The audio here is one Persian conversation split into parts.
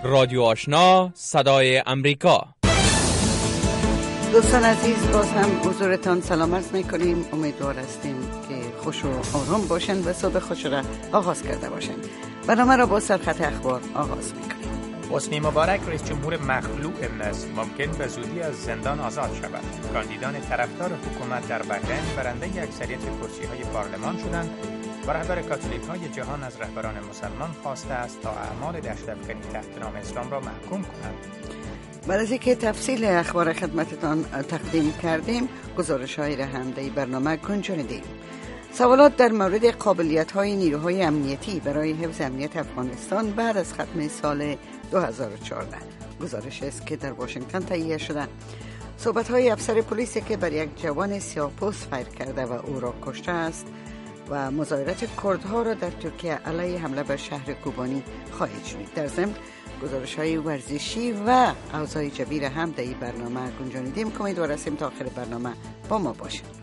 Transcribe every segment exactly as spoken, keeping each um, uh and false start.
رادیو آشنا صدای امریکا. دوستان عزیز، باز هم حضورتان سلام عرض میکنیم. امیدوار هستیم که خوش و آرام باشند و صبح خوش را آغاز کرده باشند. برنامه را با سرخط اخبار آغاز میکنیم. حسنی مبارک رئیس جمهور مخلوع مصر ممکن به زودی از زندان آزاد شود. کاندیدان طرفدار حکومت در بحرین برنده اکثریت کرسی‌های پارلمان شدند و رهبر کاتولیک‌های جهان از رهبران مسلمان خواسته است تا اعمال دهشت‌افکنی تحت نام اسلام را محکوم کنند. بعد از اینکه تفصیل اخبار خدمتتان تقدیم کردیم، گزارش‌های را هم در برنامه گنجانیدیم. سوالات در مورد قابلیت‌های نیروهای امنیتی برای حفظ امنیت افغانستان بعد از ختم سال دو هزار و چهارده. گزارش است که در واشنگتن تهیه شده. صحبت‌های افسر پلیسی که بر یک جوان سیاه‌پوست فیر کرده و او را کشته است و مظاهرات کردها را در ترکیه علیه حمله بر شهر کوبانی خواهید شنید. در ضمن گزارش‌های ورزشی و اوضاع جبیر هم در این برنامه گنجانیدیم. امیدوار هستیم تا آخر برنامه با ما باشید.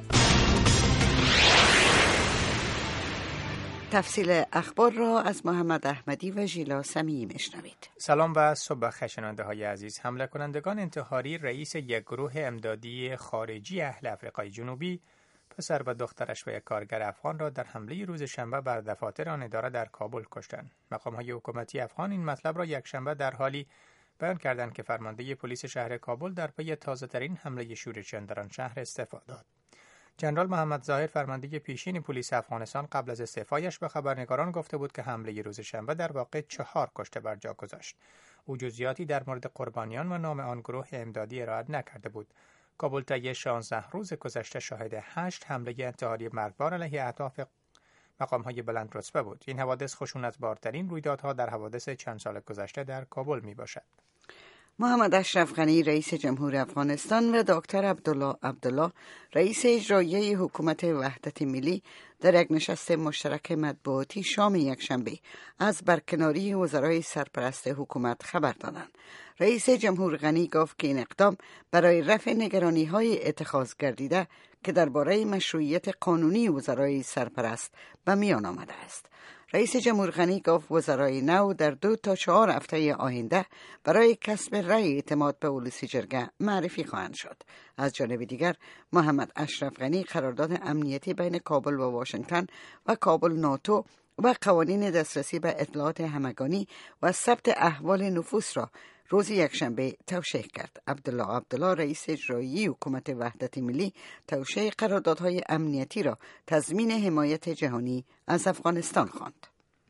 تفصیل اخبار را از محمد احمدی و ژیلا سمیعی میشنوید. سلام و صبح بخیر شنونده های عزیز. حمله کنندگان انتحاری رئیس یک گروه امدادی خارجی اهل افریقای جنوبی، پسر و دخترش و یک کارگر افغان را در حمله روز شنبه بر دفاتر آن اداره در کابل کشتند. مقام‌های حکومتی افغان این مطلب را یک شنبه در حالی بیان کردند که فرمانده پلیس شهر کابل در پی تازه‌ترین حمله شورش‌جویان در آن شهر استعفا داد. جنرال محمد ظاهر، فرمانده پیشین پلیس افغانستان، قبل از استعفایش به خبرنگاران گفته بود که حمله روز شنبه در واقع چهار کشته بر جا گذاشت. او جزئیاتی در مورد قربانیان و نام آن گروه امدادی ارائه نکرده بود. کابل طی شانزده روز گذشته شاهد هشت حمله انتحاری مرگبار علیه اهداف مقام‌های بلند رتبه بود. این حوادث خشونت‌بارترین رویدادها در حوادث چند سال گذشته در کابل میباشد. محمد اشرف غنی رئیس جمهور افغانستان و دکتر عبدالله عبدالله رئیس اجرایی حکومت وحدت ملی در یک نشست مشترک مطبوعاتی شام یکشنبه از برکناری وزرای سرپرست حکومت خبر دادند. رئیس جمهور غنی گفت که این اقدام برای رفع نگرانی‌های اتخاذ گردیده که درباره مشروعیت قانونی وزرای سرپرست به میان آمده است. رئیس جمهور غنی گفت وزرای نو در دو تا چهار هفته آینده برای کسب رأی اعتماد به اولوسی جرگه معرفی خواهند شد. از جانب دیگر محمد اشرف غنی قرارداد امنیتی بین کابل و واشنگتن و کابل ناتو و قوانین دسترسی به اطلاعات همگانی و ثبت احوال نفوس را روز یکشنبه توشیح کرد. عبدالله عبدالله رئیس اجرایی حکومت وحدت ملی توشیح قراردادهای امنیتی را تضمین حمایت جهانی از افغانستان خواند.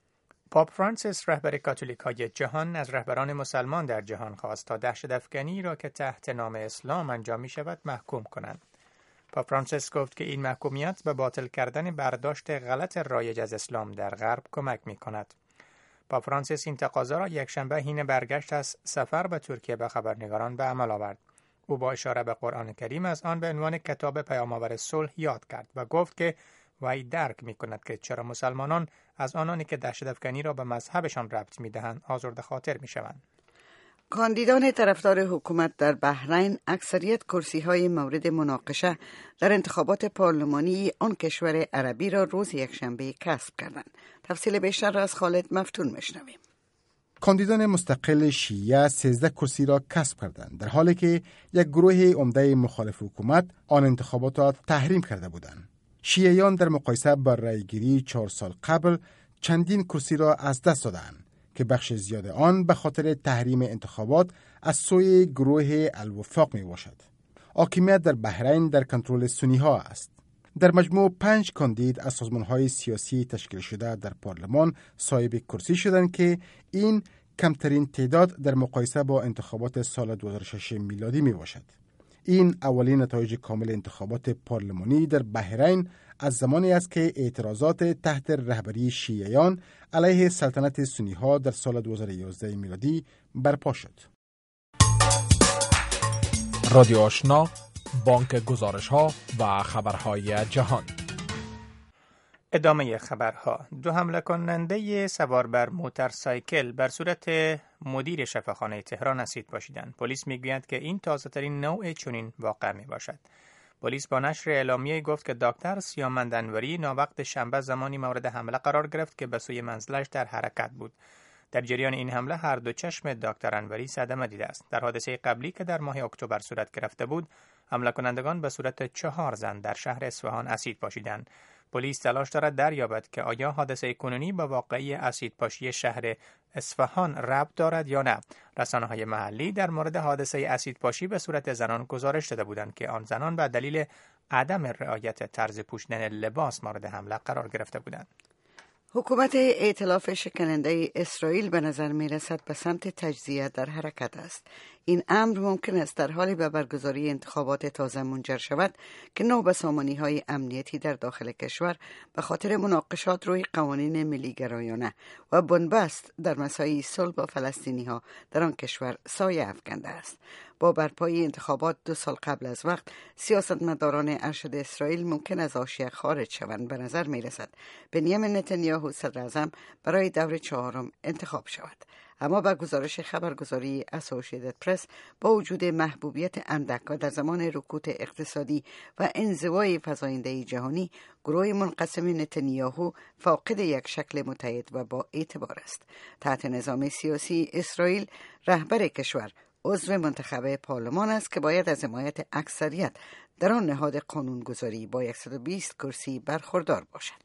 پاپ فرانسیس رهبر کاتولیک‌های جهان از رهبران مسلمان در جهان خواست تا دهشت‌افکنی را که تحت نام اسلام انجام می شود محکوم کنند. پاپ فرانسیس گفت که این محکومیت به باطل کردن برداشت غلط رایج از اسلام در غرب کمک می کند. پاپ فرانسیس این تقاضا را یکشنبه حین برگشت از سفر به ترکیه به خبرنگاران به عمل آورد. او با اشاره به قرآن کریم از آن به عنوان کتاب پیام‌آور صلح یاد کرد و گفت که وی درک می‌کند که چرا مسلمانان از آنانی که دهشت‌افکنی را به مذهبشان ربط می‌دهند آزرده خاطر می‌شوند. کاندیدان طرفدار حکومت در بحرین اکثریت کرسی‌های مورد مناقشه در انتخابات پارلمانی آن کشور عربی را روز یکشنبه کسب کردند. تفصیل بیشتر را از خالد مفتون میشنویم. کاندیدان مستقل شیعه سیزده کرسی را کسب کردند، در حالی که یک گروه عمده مخالف حکومت آن انتخابات را تحریم کرده بودند. شیعیان در مقایسه با رأیگیری چهار سال قبل چندین کرسی را از دست دادند که بخش زیاد آن به خاطر تحریم انتخابات از سوی گروه الوفاق می باشد. حاکمیت در بحرین در کنترل سنی ها است. در مجموع پنج کاندید از سازمان های سیاسی تشکیل شده در پارلمان صاحب کرسی شدند که این کمترین تعداد در مقایسه با انتخابات سال دو هزار و شش میلادی می باشد. این اولین نتایج کامل انتخابات پارلمانی در بحرین از زمانی است که اعتراضات تحت رهبری شیعیان علیه سلطنت سنی ها در سال دو هزار و یازده میلادی برپا شد. رادیو آشنا، بانک گزارش ها و خبرهای جهان. ادامه خبرها. دو حمله کننده سوار بر موتورسایکل بر صورت مدیر شفاخانه تهران اسید پاشیدند. پلیس میگوید که این تازه‌ترین نوع چنین واقعه می باشد. پلیس با نشر اعلامیه گفت که دکتر سیامند انوری ناوقت شنبه زمانی مورد حمله قرار گرفت که به سوی منزلش در حرکت بود. در جریان این حمله هر دو چشم دکتر انوری صدمه دیده است. در حادثه قبلی که در ماه اکتبر صورت گرفته بود، حمله کنندگان به صورت چهار زن در شهر اصفهان اسید پاشیدند. پلیس تلاش دارد دریابد که آیا حادثه کنونی با واقعه اسیدپاشی شهر اصفهان ربط دارد یا نه. رسانه‌های محلی در مورد حادثه اسیدپاشی به صورت زنان گزارش داده بودند که آن زنان به دلیل عدم رعایت طرز پوشیدن لباس مورد حمله قرار گرفته بودند. حکومت ائتلاف شکننده اسرائیل به نظر می رسد به سمت تجزیه در حرکت است. این امر ممکن است در حالی به برگزاری انتخابات تازه منجر شود که نوبسامانی های امنیتی در داخل کشور به خاطر مناقشات روی قوانین ملی گرایانه و بنبست در مسائل صلح با فلسطینی ها در آن کشور سایه افکنده است. با برپایی انتخابات دو سال قبل از وقت، سیاستمداران ارشد اسرائیل ممکن از حاشیه خارج شوند. به نظر می رسد بنیامین نتانیاهو صدر اعظم برای دور چهارم انتخاب شود. اما با گزارش خبرگزاری اسوسییتد پرس، با وجود محبوبیت اندک و در زمان رکود اقتصادی و انزوای فزاینده جهانی، گروه منقسم نتانیاهو فاقد یک شکل متحد و با اعتبار است. تحت نظام سیاسی اسرائیل، رهبر کشور عضو منتخب پارلمان است که باید از حمایت اکثریت در آن نهاد قانونگذاری با صد و بیست کرسی برخوردار باشد.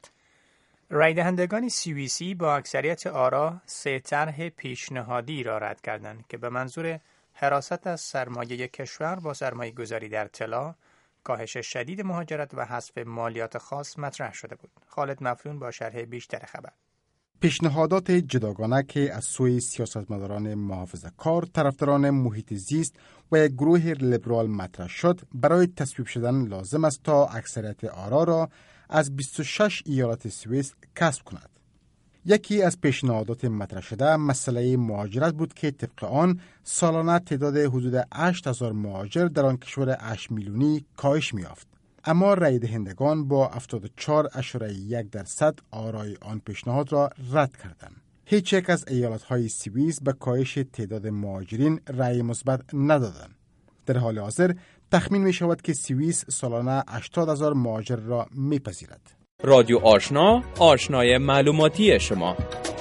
رای دهندگان سوئیسی با اکثریت آرا سه طرح پیشنهادی را رد کردند که به منظور حراست از سرمایه کشور با سرمایه گذاری در طلا، کاهش شدید مهاجرت و حذف مالیات خاص مطرح شده بود. خالد مفلون با شرح بیشتر خبر. پیشنهادات جداگانه که از سوی سیاستمداران محافظه‌کار، طرفداران محیط زیست و یک گروه لیبرال مطرح شد، برای تصویب شدن لازم است تا اکثریت آرا را از بیست و شش ایالت سوئیس کسب کند. یکی از پیشنهادات مطرح شده مسئله مهاجرت بود که طبق آن سالانه تعداد حدود هشت هزار مهاجر در آن کشور هشت میلیونی کاهش می‌یافت. اما رای دهندگان با هفتاد و چهار اشاره یک درصد آرای آن پیشنهاد را رد کردند. هیچ یک از ایالت‌های سوئیس به کاهش تعداد مهاجرین رای مثبت ندادند. در حال حاضر تخمین می شود که سوئیس سالانه هشتاد هزار مهاجر را میپذیرد. رادیو آشنا، آشنای معلوماتی شما.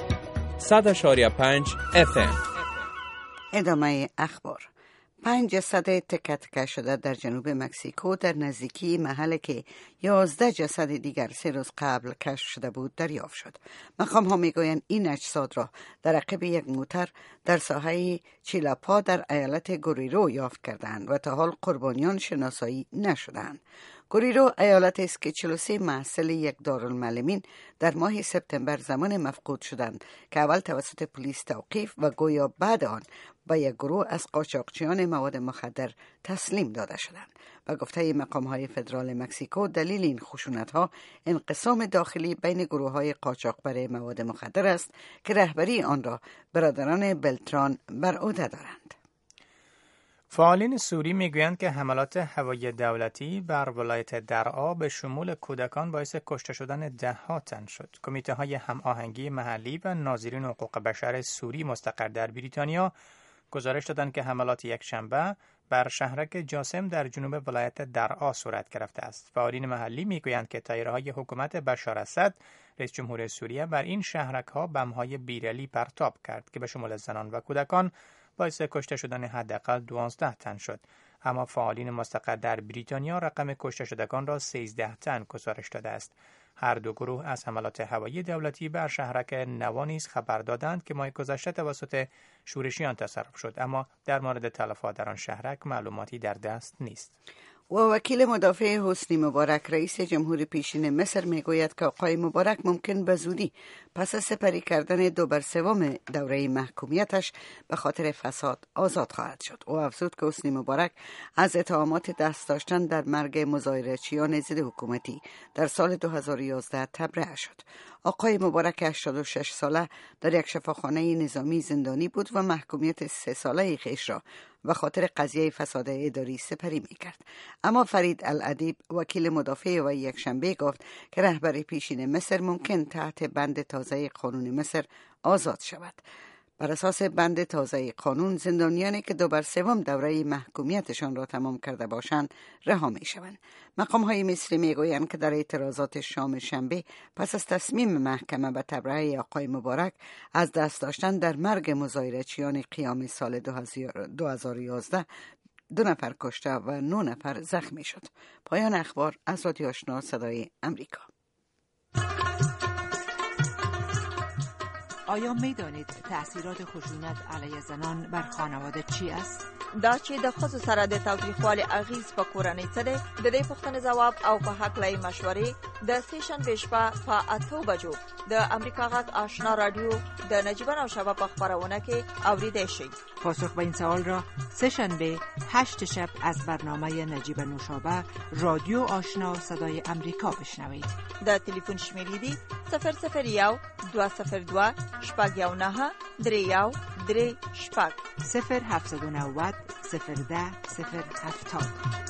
صد و پنج اف ام. ادامه اخبار. پنج جسد تکه تکه شده در جنوب مکزیکو در نزدیکی محل که یازده جسد دیگر سه روز قبل کشف شده بود دریافت شد. مقام ها میگویند این اجساد را در عقب یک موتر در ساحه چیلاپا در ایالت گوریرو یافت کردند و تا حال قربانیان شناسایی نشدند. گوریرو ایالت است که چهل و سه محصل یک دارالمعلمین در ماه سپتامبر زمان مفقود شدند که اول توسط پلیس توقیف و گویا بعد آن با یک گروه از قاچاقچیان مواد مخدر تسلیم داده شدند. و گفته مقام‌های فدرال مکزیکو دلیل این خشونت‌ها انقسام داخلی بین گروه‌های قاچاقبر مواد مخدر است که رهبری آن را برادران بلتران بر عهده دارند. فعالین سوری میگویند که حملات هوایی دولتی بر ولایت درعا به شمول کودکان باعث کشته شدن ده‌ها تن شد. کمیته های هماهنگی محلی و ناظرین حقوق بشر سوری مستقر در بریتانیا گزارش دادند که حملات یک شنبه بر شهرک جاسم در جنوب ولایت درعا صورت گرفته است. فعالین محلی میگویند که تایره‌های حکومت بشار اسد، رئیس جمهور سوریه، بر این شهرک‌ها بمب‌های بیرلی پرتاب کرد که به شمول زنان و کودکان باعث کشته شدن حداقل دوازده تن شد. اما فعالین مستقر در بریتانیا رقم کشته شدگان را سیزده تن گزارش داده است. هر دو گروه از حملات هوایی دولتی بر شهرک نوا نیز خبر دادند که ماه گذشته توسط شورشیان تصرف شد، اما در مورد تلفات در آن شهرک معلوماتی در دست نیست. و وکیل مدافع حسنی مبارک رئیس جمهور پیشین مصر میگوید که آقای مبارک ممکن به زودی پس از سپری کردن دو بر سوم دوره محکومیتش به خاطر فساد آزاد خواهد شد. او افزود که حسنی مبارک از اتهامات دست داشتن در مرگ مظاهره‌چیان ضد حکومتی در سال دو هزار و یازده تبرئه شد. آقای مبارک هشتاد و شش ساله در یک شفاخانه نظامی زندانی بود و محکومیت سه ساله خویش را به خاطر قضیه فساد اداری سپری می‌کرد. اما فرید الادیب وکیل مدافع و یک شنبه گفت که رهبر پیشین مصر ممکن تحت بند تازه قانون مصر آزاد شود. بر اساس بند تازه قانون زندانیانی که دو بر سوم دوره محکومیتشان را تمام کرده باشند رها می شوند. مقام های مصری می گویند که در اعتراضات شام شنبه پس از تصمیم محکمه به تبرئه آقای مبارک از دست داشتن در مرگ مظاهره‌چیان قیام سال دو هزار و یازده دو نفر کشته و نه نفر زخمی شد. پایان اخبار از رادیو آشنا صدای امریکا. آیا می دانید تأثیرات خشونت علیه زنان بر خانواده چی است؟ دا چې د ښځو سره د تاوتریخوالي اغیز په کورنۍ څه دی؟ د دې پوښتنې ځواب او په هکله مشورې د سې شنبې شپه په اتو بجو د امریکا غږ آشنا رادیو د نجیبه نوشابه په خپرونه کې اوریدای شئ. پاسخ به این سوال را سه شنبه هشت شب از برنامه نجیبه نوشابه رادیو آشنا صدای امریکا بشنوید. د تلیفون شمیرې دي صفر صفر یو دو صفر دو شپږ یو نه درې یو درې شپږ صفر هفتصد و نود صفر ده صفر هفتاد.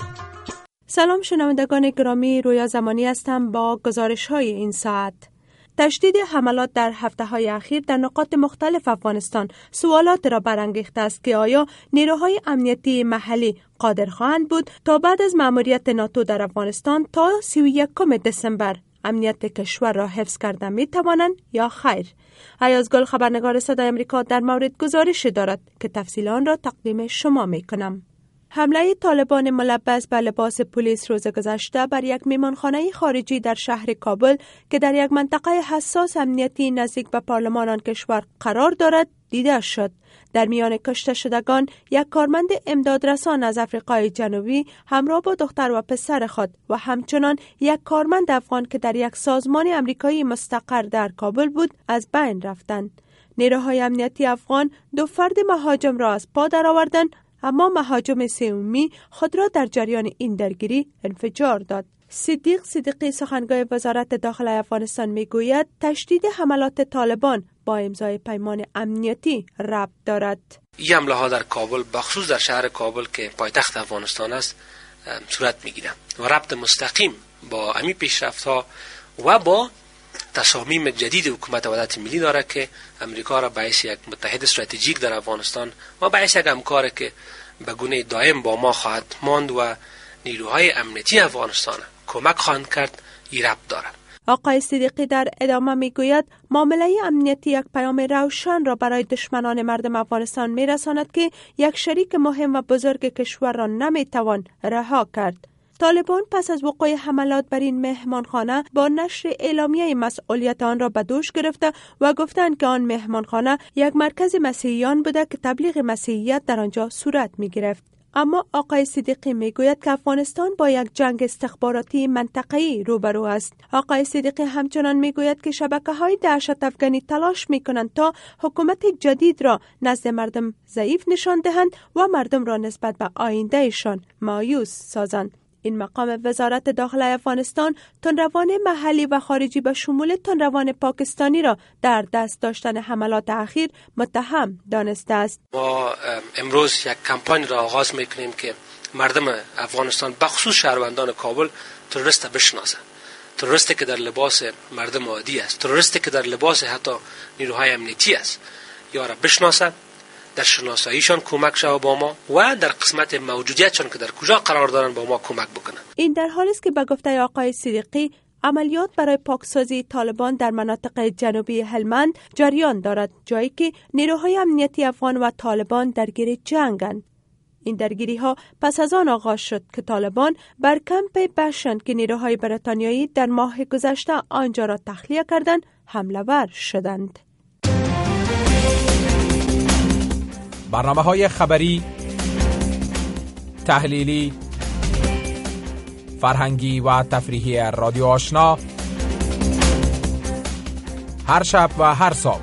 سلام شنوندگان گرامی، رویا زمانی هستم با گزارش های این ساعت. تشدید حملات در هفته های اخیر در نقاط مختلف افغانستان سوالات را برانگیخته است که آیا نیروهای امنیتی محلی قادر خواهند بود تا بعد از مأموریت ناتو در افغانستان تا سی و یکم دسامبر امنیت کشور را حفظ کرده می توانند یا خیر؟ ایاز گل خبرنگار صدای امریکا در مورد گزارش دارد که تفصیل آن را تقدیم شما می کنم. حمله طالبان ملبس به لباس پلیس روز گذشته بر یک میمانخانه خارجی در شهر کابل که در یک منطقه حساس امنیتی نزدیک به پارلمان آن کشور قرار دارد دیده شد. در میان کشته شدگان یک کارمند امدادرسان از آفریقای جنوبی همراه با دختر و پسر خود و همچنان یک کارمند افغان که در یک سازمان امریکایی مستقر در کابل بود از بین رفتند. نیروهای امنیتی افغان دو فرد مهاجم را از پا درآوردند، اما مهاجم سومی خود را در جریان این درگیری انفجار داد. صدیق صدیقی سخنگوی وزارت داخلی افغانستان میگوید تشدید حملات طالبان با امضای پیمان امنیتی ربط دارد. این حمله ها در کابل بخصوص در شهر کابل که پایتخت افغانستان است صورت میگیره و ربط مستقیم با امی پیشرفت ها و با تصامیم جدید حکومت وحدت ملی داره که امریکا را باعث یک متحد استراتژیک در افغانستان و باعث یک همکار که به گونه دائم با ما خواهد ماند و نیروهای امنیتی افغانستان کمک خواهند کرد این ربط داره. آقای صدیقی در ادامه میگوید معامله امنیتی یک پیام روشن را برای دشمنان مردم افغانستان میرساند که یک شریک مهم و بزرگ کشور را نمیتوان رها کرد. طالبان پس از وقوع حملات بر این مهمانخانه با نشر اعلامیه مسئولیت آن را به دوش گرفته و گفتند که آن مهمانخانه یک مرکز مسیحیان بوده که تبلیغ مسیحیت در آنجا صورت می گرفت. اما آقای صدیقی می گوید که افغانستان با یک جنگ استخباراتی منطقه‌ای روبرو است. آقای صدیقی همچنان می گوید که شبکه‌های دهشت افغانی تلاش می کنند تا حکومت جدید را نزد مردم ضعیف نشان دهند و مردم را نسبت به آیندهشان مایوس سازند. این مقام وزارت داخلی افغانستان تندروان محلی و خارجی به شمول تندروان پاکستانی را در دست داشتن حملات اخیر متهم دانسته است. ما امروز یک کمپانی را آغاز میکنیم که مردم افغانستان بخصوص شهروندان کابل تروریست بشناسند. تروریستی که در لباس مردم عادی است، تروریستی که در لباس حتی نیروهای امنیتی است، یا را بشناسند، در شناساییشان کمک شود با ما و در قسمت موجودیتشان که در کجا قرار دارن با ما کمک بکنن. این در حالی است که به گفته آقای صدیقی عملیات برای پاکسازی طالبان در مناطق جنوبی هلمند جریان دارد، جایی که نیروهای امنیتی افغان و طالبان درگیر جنگند. این درگیری ها پس از آن آغاز شد که طالبان بر کمپ بشن که نیروهای بریتانیایی در ماه گذشته آنجا را تخلیه کردند حمله ور شدند. برنامه های خبری، تحلیلی، فرهنگی و تفریحی رادیو آشنا هر شب و هر صبح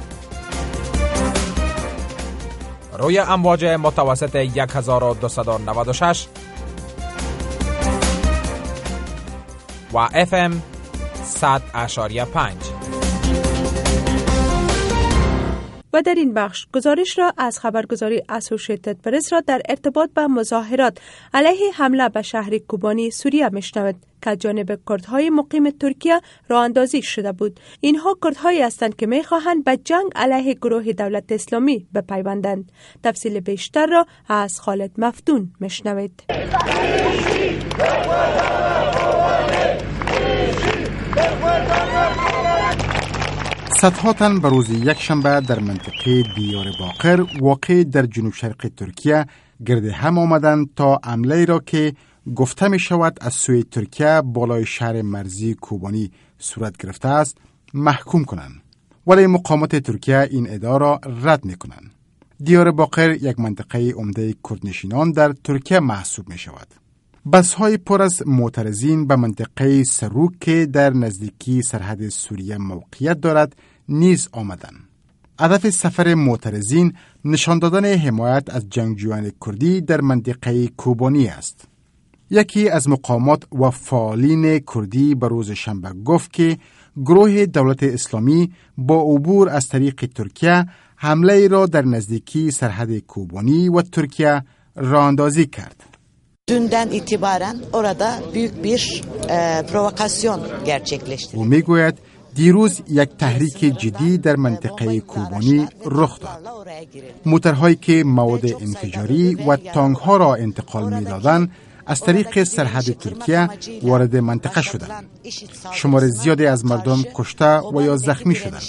روی امواج متوسط یک هزار و دویست و نود و شش و اف ام صد و پنج. و در این بخش گزارش را از خبرگزاری اسوشیتد پرس را در ارتباط با مظاهرات علیه حمله به شهر کوبانی سوریه میشنوید که از جانب کردهای مقیم ترکیه راه اندازی شده بود. اینها کردهایی هستند که میخواهند به جنگ علیه گروه دولت اسلامی بپیوندند. تفصیل بیشتر را از خالد مفتون میشنوید. صدها تن به روز یک شنبه در منطقه دیار باقر واقع در جنوب شرق ترکیه گرد هم آمدند تا حمله را که گفته می شود از سوی ترکیه بالای شهر مرزی کوبانی صورت گرفته است محکوم کنند. ولی مقامات ترکیه این ادعا را رد می کنند. دیار باقر یک منطقه عمده کردنشینان در ترکیه محسوب می شود. بس‌های پر از معترضین به منطقه سروک که در نزدیکی سرحد سوریه موقعیت دارد نیز آمدند. هدف سفر معترضین نشان دادن حمایت از جنگجویان کردی در منطقه کوبانی است. یکی از مقامات و فعالین کردی به روز شنبه گفت که گروه دولت اسلامی با عبور از طریق ترکیه حمله را در نزدیکی سرحد کوبانی و ترکیه راه اندازی کرد. Dünden itibaren orada büyük bir e, provokasyon gerçekleşti. او میگوید دیروز یک تحریک جدی در منطقه کوبانی رخ داد. موترهایی که مواد انفجاری و تانک‌ها را انتقال می‌دادند از طریق سرحد ترکیه وارد منطقه شدند. شمار زیادی از مردم کشته و یا زخمی شدند.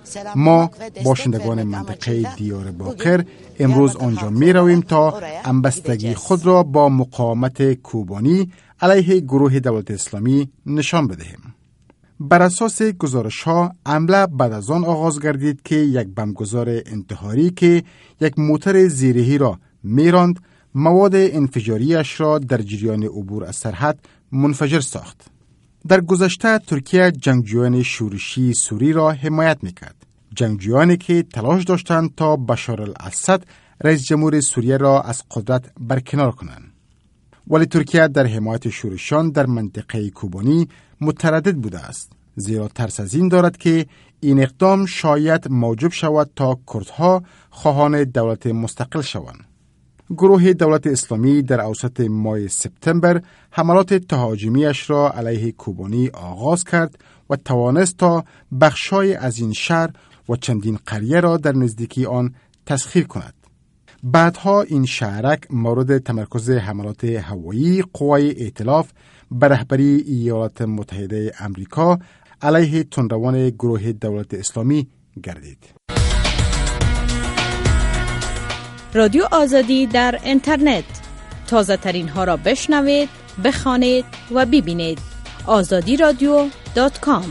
ما باشندگان منطقه دیار باقر امروز آنجا می رویم تا همبستگی خود را با مقاومت کوبانی علیه گروه دولت اسلامی نشان بدهیم. بر اساس گزارش ها حمله بعد از آن آغاز گردید که یک بمبگذار انتحاری که یک موتر زیرهی را میراند مواد انفجاریش را در جریان عبور از سرحد منفجر ساخت. در گذشته ترکیه جنگجویان شورشی سوری را حمایت میکرد. جنگجویانی که تلاش داشتند تا بشار الاسد رئیس جمهور سوریه را از قدرت برکنار کنند. ولی ترکیه در حمایت شورشیان در منطقه کوبانی متردد بوده است. زیرا ترس از این دارد که این اقدام شاید موجب شود تا کردها خواهان دولت مستقل شوند. گروه دولت اسلامی در اواسط ماه سپتامبر حملات تهاجمیش را علیه کوبانی آغاز کرد و توانست تا بخشای از این شهر و چندین قریه را در نزدیکی آن تسخیر کند. بعدها این شهرک مورد تمرکز حملات هوایی قوای ائتلاف به رهبری ایالات متحده آمریکا علیه تندروان گروه دولت اسلامی گردید. رادیو آزادی در اینترنت، تازه ترین ها را بشنوید، بخوانید و ببینید. آزادی رادیو دات کام.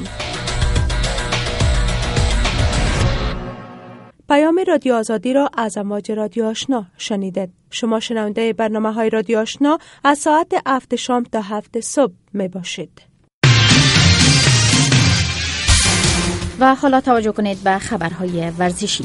پیام رادیو آزادی را از امواج رادیو آشنا شنیدید. شما شنونده برنامه های رادیو آشنا از ساعت هفت شام تا هفت صبح می باشید. و حالا توجه کنید به خبرهای ورزشی.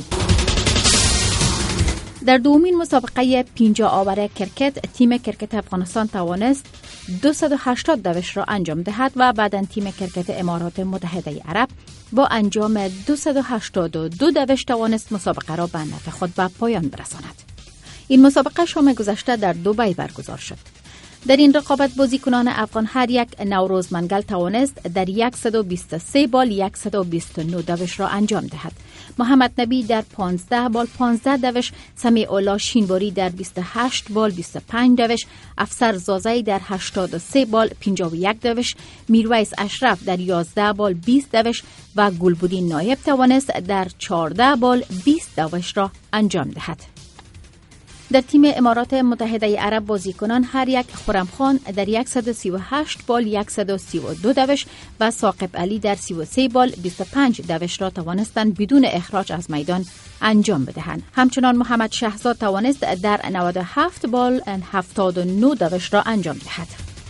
در دومین مسابقه پنجاه آور کرکت تیم کرکت افغانستان توانست دویست و هشتاد دوش را انجام دهد و بعداً تیم کرکت امارات متحده عرب با انجام دویست و هشتاد و دو دوش توانست مسابقه را به نفع خود به پایان برساند. این مسابقه شام گذشته در دبی برگزار شد. در این رقابت بازیکنان افغان هر یک نوروز منگل توانست در صد و بیست و سه بال صد و بیست و نه دوش را انجام دهد. محمد نبی در پانزده بال پانزده دوش، سمیع الله شینباری در بیست و هشت بال بیست و پنج دوش، افسر زازی در هشتاد و سه بال پنجاه و یک دوش، میرویس اشرف در یازده بال بیست دوش و گلبدین نایب توانست در چهارده بال بیست دوش را انجام دهد. در تیم امارات متحده عرب بازیکنان هر یک خرمخان در صد و سی و هشت بال صد و سی و دو دوش و ثاقب علی در سی و سه بال بیست و پنج دوش را توانستند بدون اخراج از میدان انجام بدهند. همچنان محمد شهزاد توانست در نود و هفت بال هفتاد و نه دوش را انجام دهد.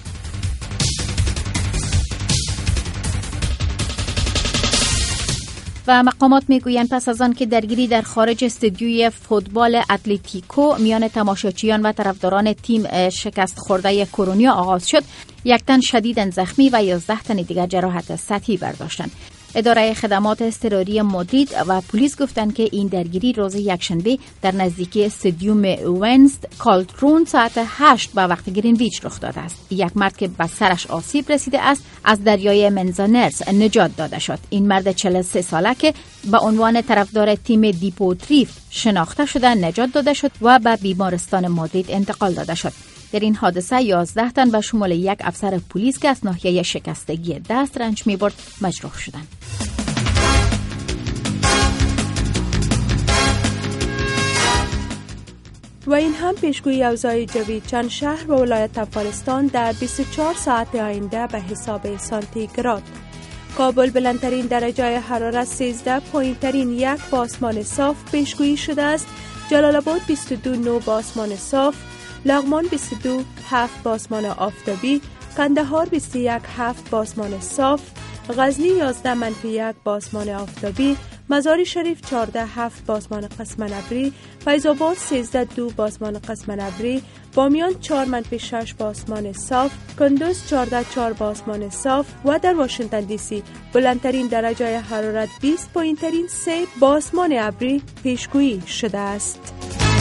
و مقامات میگویند پس از آن که درگیری در خارج استادیوم فوتبال اتلتیکو میان تماشاچیان و طرفداران تیم شکست خورده کرونیا آغاز شد، یک تن شدیداً زخمی و یازده تن دیگر جراحت سطحی برداشتند. اداره خدمات اضطراری مادرید و پلیس گفتند که این درگیری روز یکشنبه در نزدیکی استادیوم ونست کالترون ساعت هشت به وقت گرینویچ رخ داده است. یک مرد که به سرش آسیب رسیده است از دریای منزانرز نجات داده شد. این مرد چهل و سه ساله که به عنوان طرفدار تیم دیپورتیو شناخته شده نجات داده شد و به بیمارستان مادرید انتقال داده شد. در این حادثه یازده تن به شمول یک افسر پلیس که از ناحیه شکستگی دست رنج می‌برد مجروح شدند. و این هم پیشگویی اوضاع جوی چند شهر و ولایت افغانستان در بیست و چهار ساعت آینده به حساب سانتیگراد. کابل بلندترین درجه حرارت سیزده، پایینترین یک با آسمان صاف پیشگویی شده است. جلال آباد بیست و دو نه با آسمان صاف، لغمان بیست و دو هفت با آسمان آفتابی، قندهار بیست و یک هفت با آسمان صاف، غزنی یازده منفی یک با آسمان آفتابی، مزار شریف چهارده هفت با آسمان قسمن ابری، فیض آباد سیزده دو با آسمان قسمن ابری، بامیان چهار منفی شش با آسمان صاف، کندوز چهارده چهار با آسمان صاف و در واشنگتن دی سی بلندترین درجه حرارت بیست، پایینترین سه با آسمان ابری پیشگویی شده است.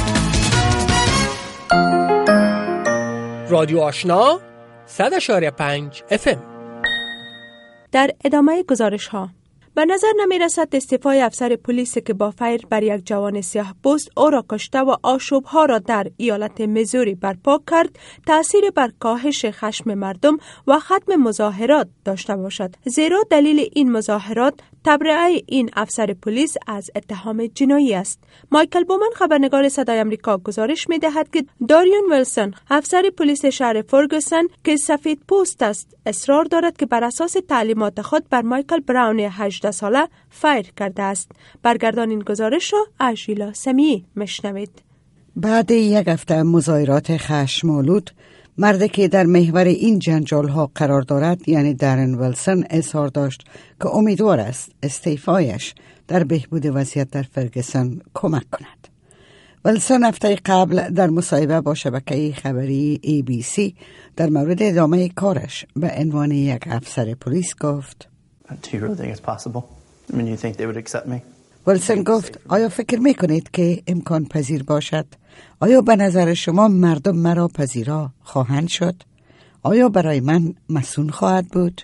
رادیو آشنا صد و پنج اف ام. در ادامه گزارش ها به نظر نمی رسد استعفای افسر پلیس که با فیر بر یک جوان سیاه پوست او را کشته و آشوب ها را در ایالت میزوری برپا کرد تأثیر بر کاهش خشم مردم و ختم مظاهرات داشته باشد، زیرا دلیل این مظاهرات تبرئه این افسر پلیس از اتهام جنایی است. مایکل بومن خبرنگار صدای آمریکا گزارش می دهد که داریون ویلسون افسر پلیس شهر فرگوسن که سفید پوست است اصرار دارد که بر اساس تعلیمات خود بر مایکل براون هجده ساله فیر کرده است. برگردان این گزارش را آژیلا سمیعی مشنوید. بعد یک هفته مظاهرات خشم‌آلود، مردی که در محور این جنجال ها قرار دارد یعنی دارن ویلسون اظهار داشت که امیدوار است استعفایش در بهبود وضعیت در فرگوسن کمک کند. ویلسون هفته قبل در مصاحبه با شبکه خبری ای بی سی در مورد ادامه کارش به عنوان یک افسر پلیس گفت: ویلسون گفت آیا فکر میکنید که امکان پذیر باشد؟ آیا به نظر شما مردم مرا پذیرا خواهند شد؟ آیا برای من مسئول خواهد بود؟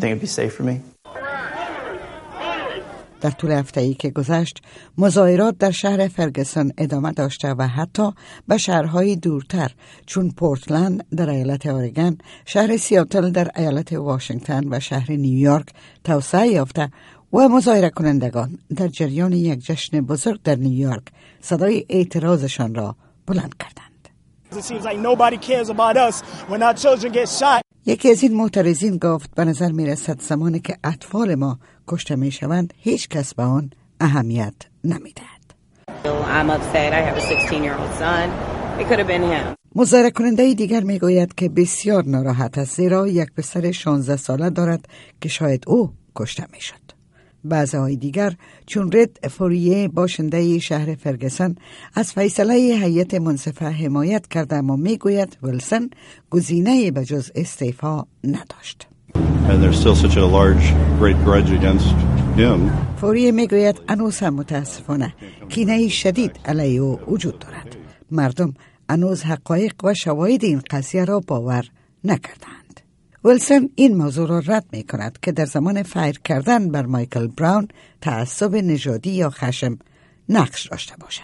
در طول هفته‌ای که گذشت مظاهرات در شهر فرگوسن ادامه داشته و حتی به شهرهای دورتر چون پورتلند در ایالت اورگان، شهر سیاتل در ایالت واشنگتن و شهر نیویورک توسعه یافته و مظاهره کنندگان در جریان یک جشن بزرگ در نیویورک صدای اعتراضشان را بلند کردند. یکی از این معترضین گفت به نظر می رسد زمانی که اطفال ما کشته می شوند هیچ کس به آن اهمیت نمی دهد. مظاهره کننده دیگر می گوید که بسیار ناراحت است زیرا یک پسر شانزده ساله دارد که شاید او کشته می شد. بعضهای دیگر چون رد فوریه باشنده شهر فرگوسن از فیصله هیئت منصفه حمایت کرده اما میگوید ویلسون گزینه‌ای به جز استعفا نداشت. فوریه میگوید هنوز هم متاسفانه کینه شدید علیه او وجود دارد. مردم هنوز حقایق و شواهد این قضیه را باور نکردند. ویلسون این موضوع را رد می کند که در زمان فیر کردن بر مایکل براون تعصب نژادی یا خشم نقش داشته باشد.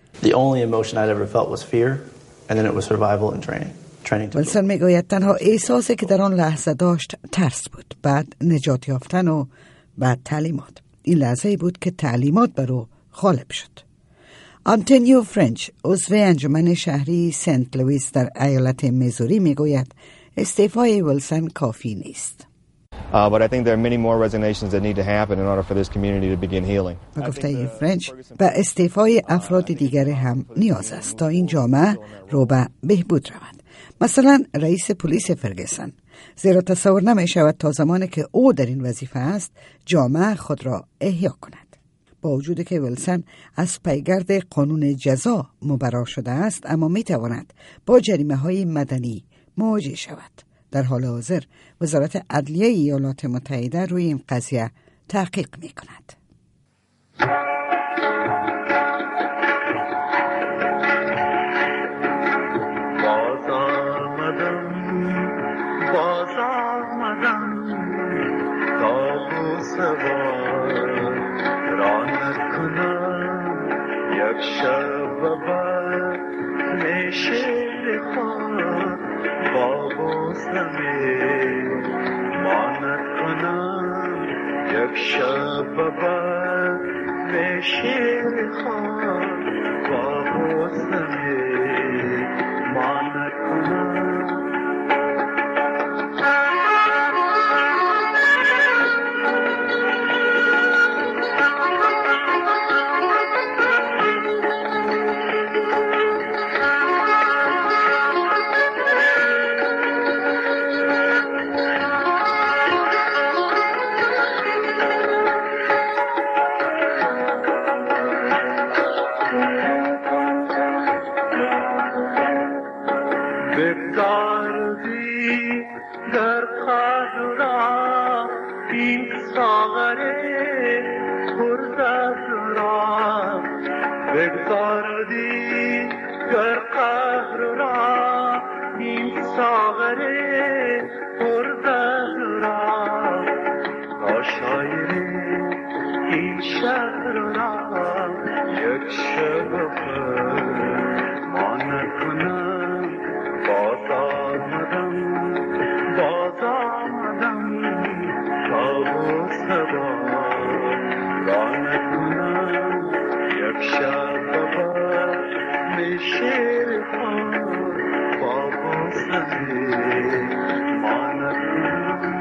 ویلسون می گوید تنها احساسی که در آن لحظه داشت ترس بود، بعد نجات یافتن و بعد تعلیمات. این لحظه بود که تعلیمات بر او غالب شد. آنتونیو فرنچ عضو انجمن شهری سنت لوئیس در ایالت میزوری می گوید استعفای ویلسون کافی نیست. Uh, but I think there are many more resignations that need to happen in order for this community to begin healing. به گفته فرنچ به استعفای افراد دیگر هم نیاز است تا این جامعه رو به بهبود رود. مثلا رئیس پلیس فرگوسن، زیرا تصور نمی شود تا زمانی که او در این وظیفه است جامعه خود را احیا کند. با وجود که ویلسون از پیگرد قانون جزا مبرا شده است اما می تواند با جریمه های مدنی مواجه شود. در حال حاضر وزارت عدلیه ایالات متحده روی این قضیه تحقیق می کند. باز آمدم باز آمدم تاب و سوار را نکنم یک شب بعد میشه خواه باب و زمین ما نکنم یک شب بعد میشه خواه باب و زمین ما نکنم. بگذاردی در خاطر را این ساغره پردرد را بگذاردی در قهر را این ساغره پردرد را تا شاعری این شهر را یک شب ما نکنم. باز آمدم باز آمدم تاب و سوار را نکنم یک شب بعد میشه خواه باب و زمین ما نکنم.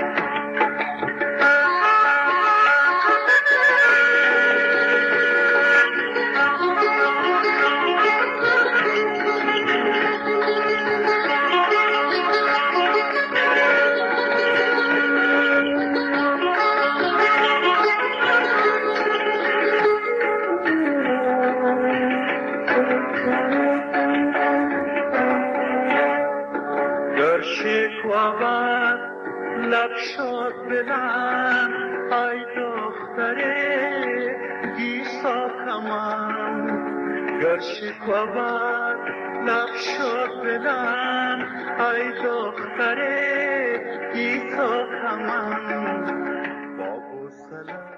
شکوابت لب شد بلند ای دختره گیسا کمان گر شکوابت لب شد بلند ای دختره گیسا کمان بابو سلام.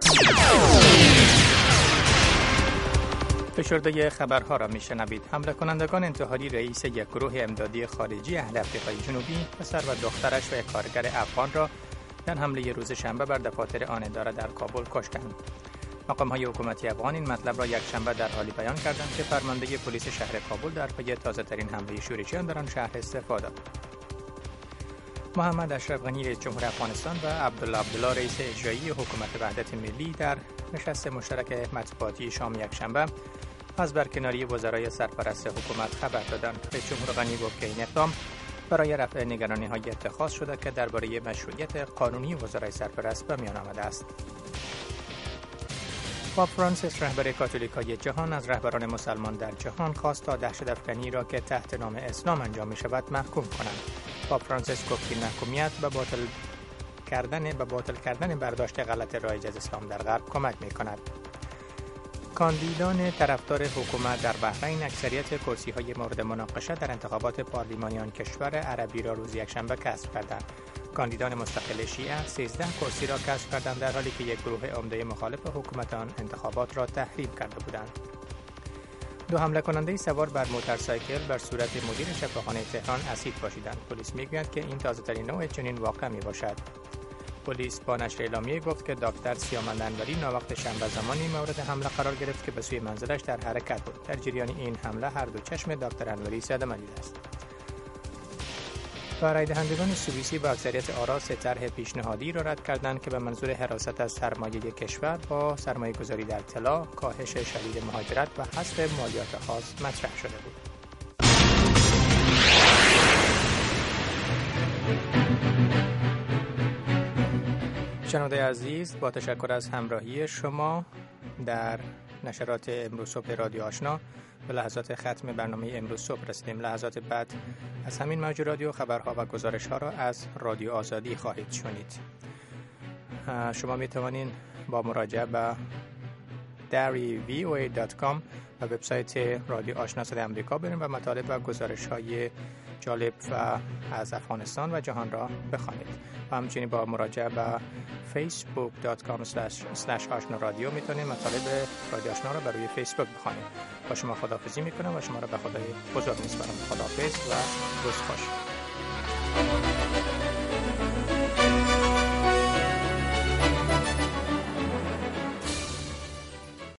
فشرده خبرها را میشنوید. حمله کنندگان انتحاری رئیس یک گروه امدادی خارجی اهل آفریقای جنوبی پسر و دخترش و یک کارگر افغان را در حمله روز شنبه بر دفاتر آن اداره در کابل کشتند. مقام‌های حکومتی افغان این مطلب را یک شنبه در حالی بیان کردند که فرمانده پلیس شهر کابل در پی تازه‌ترین حمله شورشیان در آن شهر استعفا داد. محمد اشرف غنی رئیس جمهور افغانستان و عبدالله عبدالله رئیس اجرایی حکومت وحدت ملی در نشست مشترک مطبوعاتی شام یک شنبه از برکناری وزرای سرپرست حکومت خبر دادند. رئیس جمهور غنی گفت که این اقدام برای رفع نگرانی‌های اتخاذ شده که درباره مشروعیت قانونی وزرای سرپرست به میان آمده است. پاپ فرانسیس رهبر کاتولیکای جهان از رهبران مسلمان در جهان خواست تا دهشت‌افکنی را که تحت نام اسلام انجام می‌شود محکوم کنند. پاپ فرانسیس گفت که محکومیت به باطل کردن به باطل کردن برداشت غلط رایج از اسلام در غرب کمک می‌کند. کاندیدان طرفدار حکومت در بحرین اکثریت کرسی‌های مورد مناقشه در انتخابات پارلمانی آن کشور عربی را روز یکشنبه کسب کردند. کاندیدان مستقل شیعه سیزده کرسی را کسب کردند در حالی که یک گروه عمده مخالف حکومت آن انتخابات را تحریم کرده بودند. دو حمله کننده سوار بر موتورسایکل بر صورت مدیر شفاخانه تهران اسید پاشیدند. پلیس میگوید که این تازه‌ترین نوع چنین واقعه میباشد. پلیس با نشر اعلامیه گفت که دکتر سیامند انوری ناوقت شنبه زمانی مورد حمله قرار گرفت که به سوی منزلش در حرکت بود. در جریان این حمله هر دو چشم دکتر انوری صدمه دیده است. رای دهندگان سوئیسی با اکثریت آرا سه طرح پیشنهادی را رد کردند که به منظور حراست از سرمایه کشور با سرمایه گذاری در طلا، کاهش شدید مهاجرت و حذف مالیات خاص مطرح شده بود. شنونده عزیز، با تشکر از همراهی شما در نشرات امروز صبح رادیو آشنا به لحظات ختم برنامه امروز صبح رسیدیم. لحظات بعد از همین موج رادیو خبرها و گزارش‌ها را از رادیو آزادی خواهید شنید. شما می توانین با مراجعه به دری وی او ای دات کام و وبسایت رادیو آشنا صدای آمریکا برین و مطالب و گزارش‌های جالب و از افغانستان و جهان را بخوانید. و همچنین با مراجعه به فیسبوک دات کام اسلش آشنا رادیو میتونید مطالب رادیو آشنا را بر روی فیسبوک بخوانید. با شما خداحافظی میکنم و شما را به خدای بزرگ میسپارم. خداحافظ و روز خوش.